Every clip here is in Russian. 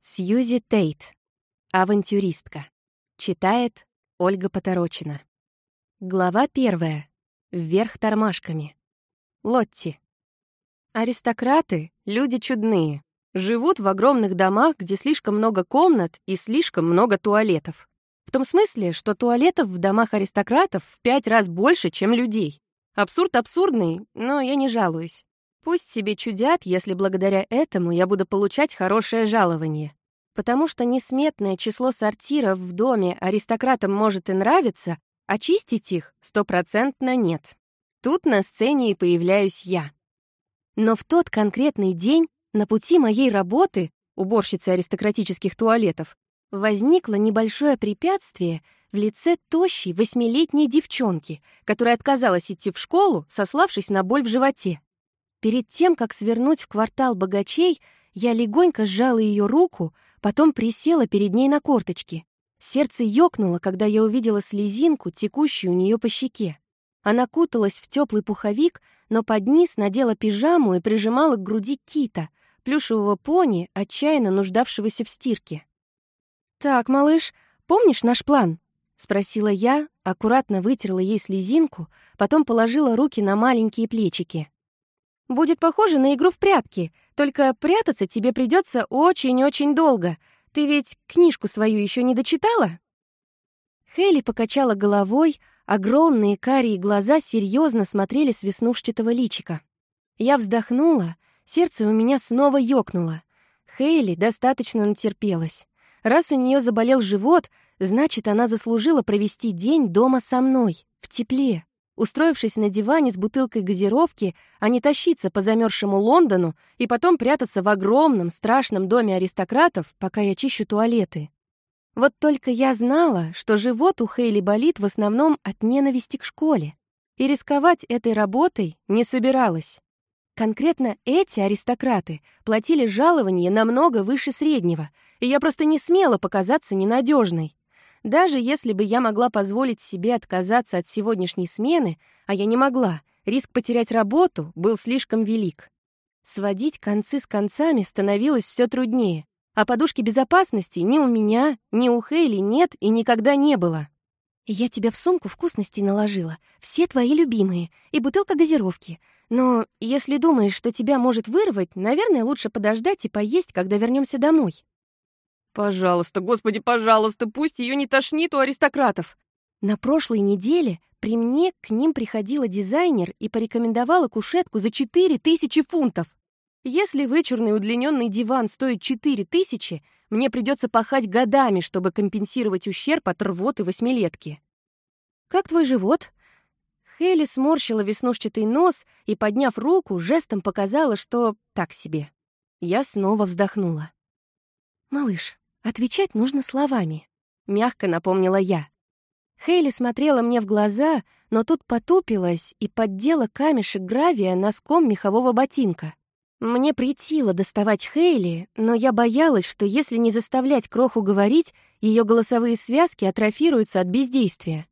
Сьюзи Тейт. Авантюристка. Читает Ольга Поторочина. Глава 1. Вверх тормашками. Лотти. Аристократы — люди чудные. Живут в огромных домах, где слишком много комнат и слишком много туалетов. В том смысле, что туалетов в домах аристократов в 5 раз больше, чем людей. Абсурд абсурдный, но я не жалуюсь. Пусть себе чудят, если благодаря этому я буду получать хорошее жалование. Потому что несметное число сортиров в доме аристократам может и нравиться, а чистить их 100% нет. Тут на сцене и появляюсь я. Но в тот конкретный день на пути моей работы, уборщицы аристократических туалетов, возникло небольшое препятствие в лице тощей 8-летней девчонки, которая отказалась идти в школу, сославшись на боль в животе. Перед тем, как свернуть в квартал богачей, я легонько сжала ее руку, потом присела перед ней на корточки. Сердце ёкнуло, когда я увидела слезинку, текущую у нее по щеке. Она куталась в теплый пуховик, но под низ надела пижаму и прижимала к груди кита, плюшевого пони, отчаянно нуждавшегося в стирке. «Так, малыш, помнишь наш план?» — спросила я, аккуратно вытерла ей слезинку, потом положила руки на маленькие плечики. «Будет похоже на игру в прятки, только прятаться тебе придется очень-очень долго. Ты ведь книжку свою еще не дочитала?» Хейли покачала головой, огромные карие глаза серьезно смотрели с веснушчатого личика. Я вздохнула, сердце у меня снова ёкнуло. Хейли достаточно натерпелась. Раз у нее заболел живот, значит, она заслужила провести день дома со мной, в тепле, устроившись на диване с бутылкой газировки, а не тащиться по замерзшему Лондону и потом прятаться в огромном страшном доме аристократов, пока я чищу туалеты. Вот только я знала, что живот у Хейли болит в основном от ненависти к школе, и рисковать этой работой не собиралась. Конкретно эти аристократы платили жалование намного выше среднего, и я просто не смела показаться ненадежной. Даже если бы я могла позволить себе отказаться от сегодняшней смены, а я не могла, риск потерять работу был слишком велик. Сводить концы с концами становилось все труднее, а подушки безопасности ни у меня, ни у Хейли нет и никогда не было. «Я тебе в сумку вкусностей наложила, все твои любимые, и бутылка газировки. Но если думаешь, что тебя может вырвать, наверное, лучше подождать и поесть, когда вернемся домой». «Пожалуйста, господи, пожалуйста, пусть ее не тошнит у аристократов!» На прошлой неделе при мне к ним приходила дизайнер и порекомендовала кушетку за 4000 фунтов. Если вычурный удлиненный диван стоит 4000, мне придется пахать годами, чтобы компенсировать ущерб от рвоты 8-летки. «Как твой живот?» Хейли сморщила веснушчатый нос и, подняв руку, жестом показала, что так себе. Я снова вздохнула. «Малыш, отвечать нужно словами», — мягко напомнила я. Хейли смотрела мне в глаза, но тут потупилась и поддела камешек гравия носком мехового ботинка. Мне претило доставать Хейли, но я боялась, что если не заставлять кроху говорить, ее голосовые связки атрофируются от бездействия.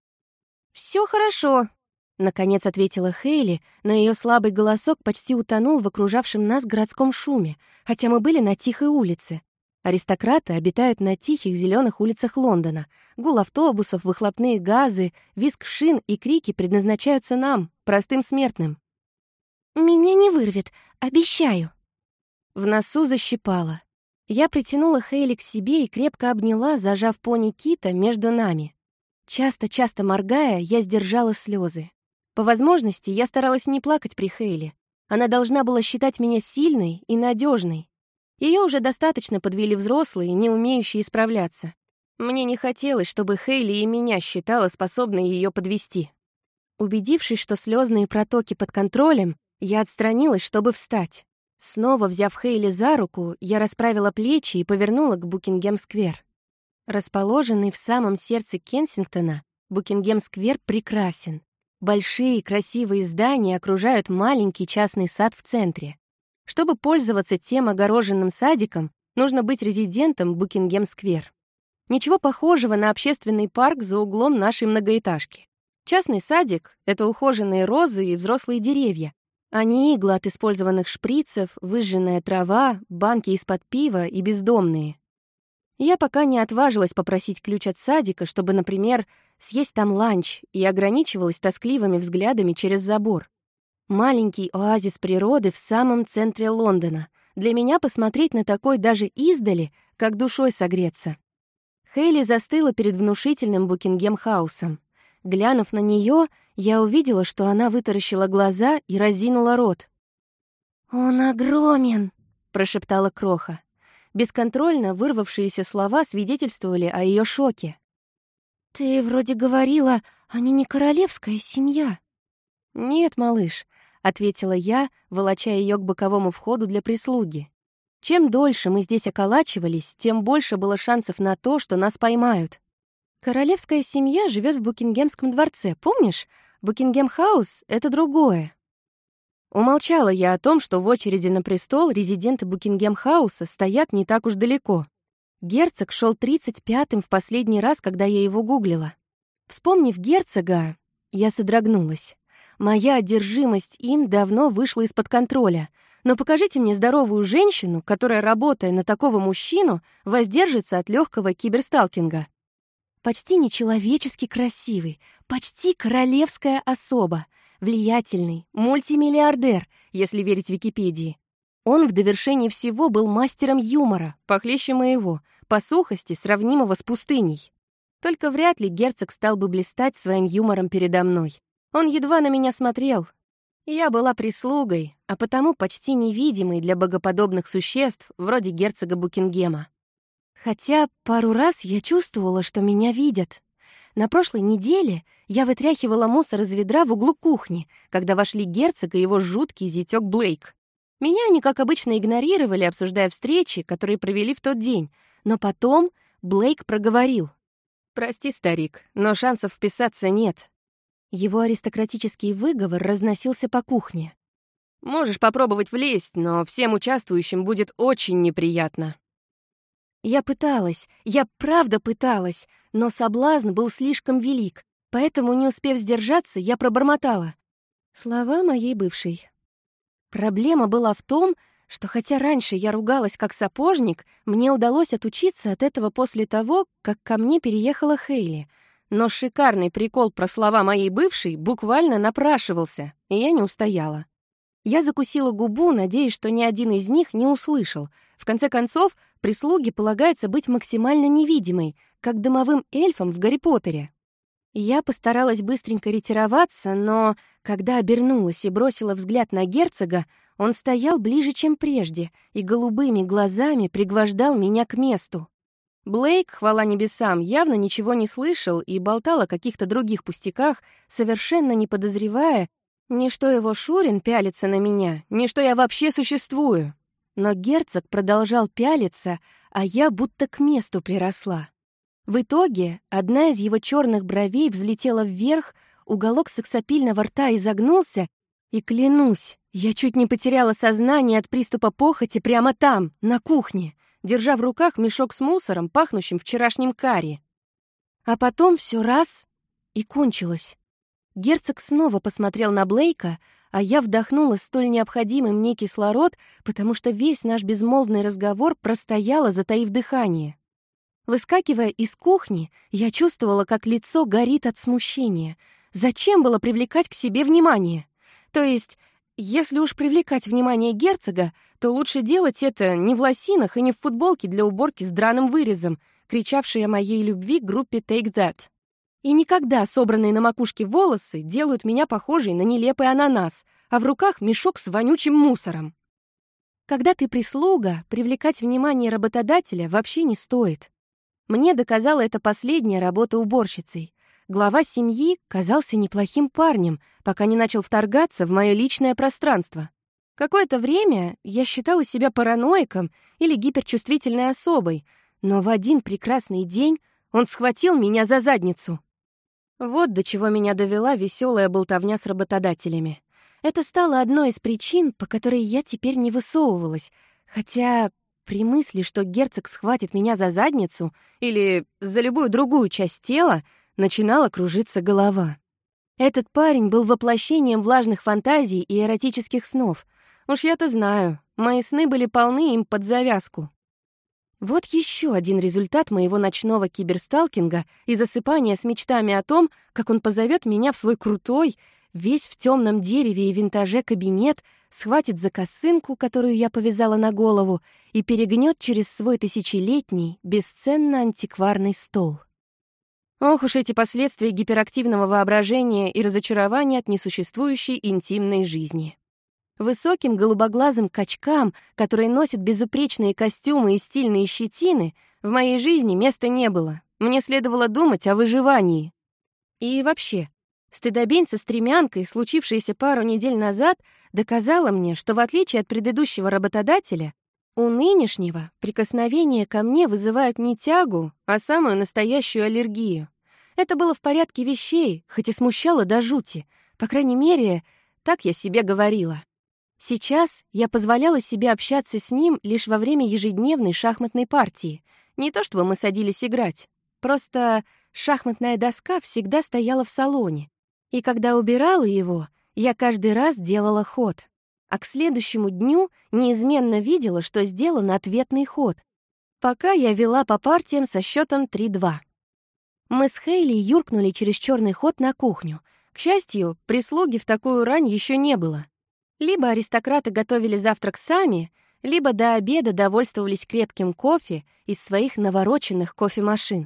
«Все хорошо», — наконец ответила Хейли, но ее слабый голосок почти утонул в окружавшем нас городском шуме, хотя мы были на тихой улице. Аристократы обитают на тихих зеленых улицах Лондона. Гул автобусов, выхлопные газы, визг шин и крики предназначаются нам, простым смертным. «Меня не вырвет, обещаю». В носу защипало. Я притянула Хейли к себе и крепко обняла, зажав пони Кита между нами. Часто-часто моргая, я сдержала слезы. По возможности, я старалась не плакать при Хейли. Она должна была считать меня сильной и надежной. Ее уже достаточно подвели взрослые, не умеющие справляться. Мне не хотелось, чтобы Хейли и меня считала способной ее подвести. Убедившись, что слезные протоки под контролем, я отстранилась, чтобы встать. Снова взяв Хейли за руку, я расправила плечи и повернула к Букингем-сквер. Расположенный в самом сердце Кенсингтона, Букингем-сквер прекрасен. Большие красивые здания окружают маленький частный сад в центре. Чтобы пользоваться тем огороженным садиком, нужно быть резидентом Букингем-сквер. Ничего похожего на общественный парк за углом нашей многоэтажки. Частный садик — это ухоженные розы и взрослые деревья. а не иглы от использованных шприцев, выжженная трава, банки из-под пива и бездомные. Я пока не отважилась попросить ключ от садика, чтобы, например, съесть там ланч, и ограничивалась тоскливыми взглядами через забор. Маленький оазис природы в самом центре Лондона. Для меня посмотреть на такой даже издали, как душой согреться. Хейли застыла перед внушительным Букингем-хаусом. Глянув на нее, я увидела, что она вытаращила глаза и разинула рот. «Он огромен!» — прошептала Кроха. Бесконтрольно вырвавшиеся слова свидетельствовали о ее шоке. «Ты вроде говорила, они не королевская семья». «Нет, малыш», — ответила я, волоча ее к боковому входу для прислуги. Чем дольше мы здесь околачивались, тем больше было шансов на то, что нас поймают. Королевская семья живет в Букингемском дворце, помнишь? Букингем-хаус — это другое. Умолчала я о том, что в очереди на престол резиденты Букингем-хауса стоят не так уж далеко. Герцог шел 35-м в последний раз, когда я его гуглила. Вспомнив герцога, я содрогнулась. Моя одержимость им давно вышла из-под контроля. Но покажите мне здоровую женщину, которая, работая на такого мужчину, воздержится от легкого киберсталкинга. Почти нечеловечески красивый, почти королевская особа, влиятельный, мультимиллиардер, если верить Википедии. Он в довершении всего был мастером юмора, похлеще моего, по сухости, сравнимого с пустыней. Только вряд ли герцог стал бы блистать своим юмором передо мной. Он едва на меня смотрел. Я была прислугой, а потому почти невидимой для богоподобных существ, вроде герцога Букингема. Хотя пару раз я чувствовала, что меня видят. На прошлой неделе я вытряхивала мусор из ведра в углу кухни, когда вошли герцог и его жуткий зятёк Блейк. Меня они, как обычно, игнорировали, обсуждая встречи, которые провели в тот день. Но потом Блейк проговорил. «Прости, старик, но шансов вписаться нет». Его аристократический выговор разносился по кухне. «Можешь попробовать влезть, но всем участвующим будет очень неприятно». Я правда пыталась, но соблазн был слишком велик, поэтому, не успев сдержаться, я пробормотала. Слова моей бывшей. Проблема была в том, что хотя раньше я ругалась как сапожник, мне удалось отучиться от этого после того, как ко мне переехала Хейли. Но шикарный прикол про слова моей бывшей буквально напрашивался, и я не устояла. Я закусила губу, надеясь, что ни один из них не услышал. В конце концов, прислуге полагается быть максимально невидимой, как домовым эльфам в Гарри Поттере. Я постаралась быстренько ретироваться, но, когда обернулась и бросила взгляд на герцога, он стоял ближе, чем прежде, и голубыми глазами пригвождал меня к месту. Блейк, хвала небесам, явно ничего не слышал и болтал о каких-то других пустяках, совершенно не подозревая, ни что его Шурин пялится на меня, ни что я вообще существую. Но герцог продолжал пялиться, а я будто к месту приросла. В итоге одна из его черных бровей взлетела вверх, уголок сексапильного рта изогнулся, и, клянусь, я чуть не потеряла сознание от приступа похоти прямо там, на кухне, держа в руках мешок с мусором, пахнущим вчерашним карри. А потом все раз — и кончилось. Герцог снова посмотрел на Блейка, а я вдохнула столь необходимый мне кислород, потому что весь наш безмолвный разговор простояла, затаив дыхание. Выскакивая из кухни, я чувствовала, как лицо горит от смущения. Зачем было привлекать к себе внимание? То есть, если уж привлекать внимание герцога, то лучше делать это не в лосинах и не в футболке для уборки с драным вырезом, кричавшей о моей любви группе Take That. И никогда собранные на макушке волосы делают меня похожей на нелепый ананас, а в руках мешок с вонючим мусором. Когда ты прислуга, привлекать внимание работодателя вообще не стоит. Мне доказала это последняя работа уборщицей. Глава семьи казался неплохим парнем, пока не начал вторгаться в мое личное пространство. Какое-то время я считала себя параноиком или гиперчувствительной особой, но в один прекрасный день он схватил меня за задницу. Вот до чего меня довела веселая болтовня с работодателями. Это стало одной из причин, по которой я теперь не высовывалась, хотя при мысли, что герцог схватит меня за задницу или за любую другую часть тела, начинала кружиться голова. Этот парень был воплощением влажных фантазий и эротических снов. Уж я-то знаю, мои сны были полны им под завязку. Вот еще один результат моего ночного киберсталкинга и засыпания с мечтами о том, как он позовет меня в свой крутой, весь в темном дереве и винтаже кабинет, схватит за косынку, которую я повязала на голову, и перегнет через свой тысячелетний, бесценно антикварный стол. Ох уж эти последствия гиперактивного воображения и разочарования от несуществующей интимной жизни. Высоким голубоглазым качкам, которые носят безупречные костюмы и стильные щетины, в моей жизни места не было. Мне следовало думать о выживании. И вообще, стыдобень со стремянкой, случившаяся пару недель назад, доказала мне, что в отличие от предыдущего работодателя, у нынешнего прикосновения ко мне вызывают не тягу, а самую настоящую аллергию. Это было в порядке вещей, хоть и смущало до жути. По крайней мере, так я себе говорила. Сейчас я позволяла себе общаться с ним лишь во время ежедневной шахматной партии. Не то чтобы мы садились играть, просто шахматная доска всегда стояла в салоне. И когда убирала его, я каждый раз делала ход. А к следующему дню неизменно видела, что сделан ответный ход. Пока я вела по партиям со счетом 3-2. Мы с Хейли юркнули через черный ход на кухню. К счастью, прислуги в такую рань еще не было. Либо аристократы готовили завтрак сами, либо до обеда довольствовались крепким кофе из своих навороченных кофемашин.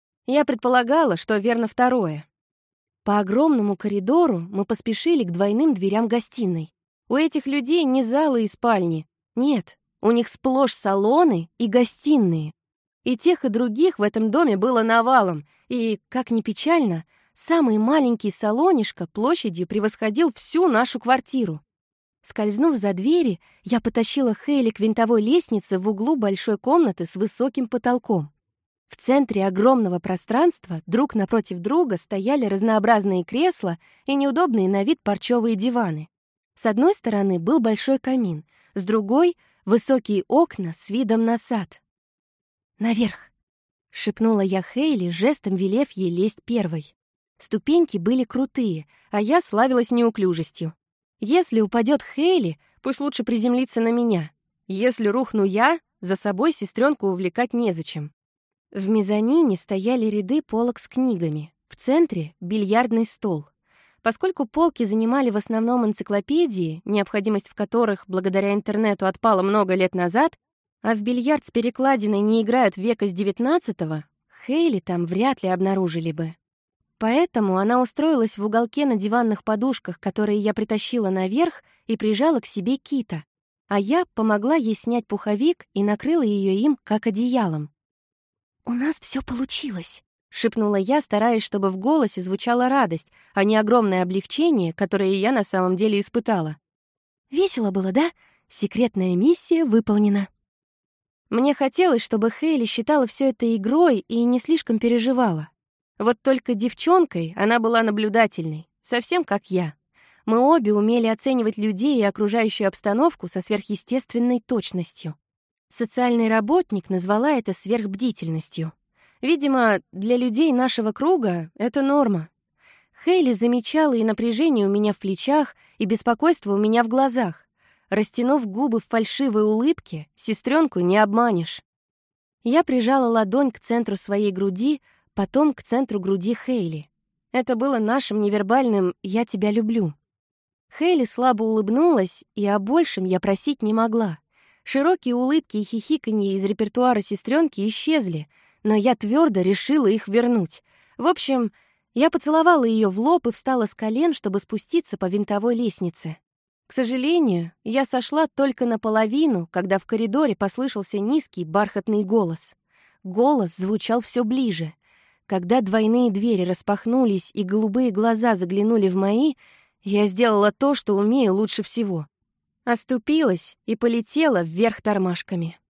Я предполагала, что верно второе. По огромному коридору мы поспешили к двойным дверям гостиной. У этих людей не залы и спальни. Нет, у них сплошь салоны и гостиные. И тех, и других в этом доме было навалом. И, как ни печально, самый маленький салонишко площадью превосходил всю нашу квартиру. Скользнув за двери, я потащила Хейли к винтовой лестнице в углу большой комнаты с высоким потолком. В центре огромного пространства друг напротив друга стояли разнообразные кресла и неудобные на вид парчевые диваны. С одной стороны был большой камин, с другой — высокие окна с видом на сад. «Наверх!» — шепнула я Хейли, жестом велев ей лезть первой. Ступеньки были крутые, а я славилась неуклюжестью. Если упадет Хейли, пусть лучше приземлиться на меня. Если рухну я, за собой сестренку увлекать незачем. В мезонине стояли ряды полок с книгами, в центре — бильярдный стол. Поскольку полки занимали в основном энциклопедии, необходимость в которых благодаря интернету отпала много лет назад, а в бильярд с перекладиной не играют века с XIX, Хейли там вряд ли обнаружили бы. Поэтому она устроилась в уголке на диванных подушках, которые я притащила наверх и прижала к себе Кита, а я помогла ей снять пуховик и накрыла ее им, как одеялом. «У нас все получилось», — шепнула я, стараясь, чтобы в голосе звучала радость, а не огромное облегчение, которое я на самом деле испытала. «Весело было, да? Секретная миссия выполнена». Мне хотелось, чтобы Хейли считала все это игрой и не слишком переживала. Вот только девчонкой она была наблюдательной, совсем как я. Мы обе умели оценивать людей и окружающую обстановку со сверхъестественной точностью. Социальный работник назвала это сверхбдительностью. Видимо, для людей нашего круга это норма. Хейли замечала и напряжение у меня в плечах, и беспокойство у меня в глазах. Растянув губы в фальшивой улыбке, сестренку не обманешь. Я прижала ладонь к центру своей груди, потом к центру груди Хейли. Это было нашим невербальным «я тебя люблю». Хейли слабо улыбнулась, и о большем я просить не могла. Широкие улыбки и хихиканье из репертуара сестренки исчезли, но я твердо решила их вернуть. В общем, я поцеловала ее в лоб и встала с колен, чтобы спуститься по винтовой лестнице. К сожалению, я сошла только наполовину, когда в коридоре послышался низкий бархатный голос. Голос звучал все ближе. Когда двойные двери распахнулись и голубые глаза заглянули в мои, я сделала то, что умею лучше всего. Оступилась и полетела вверх тормашками.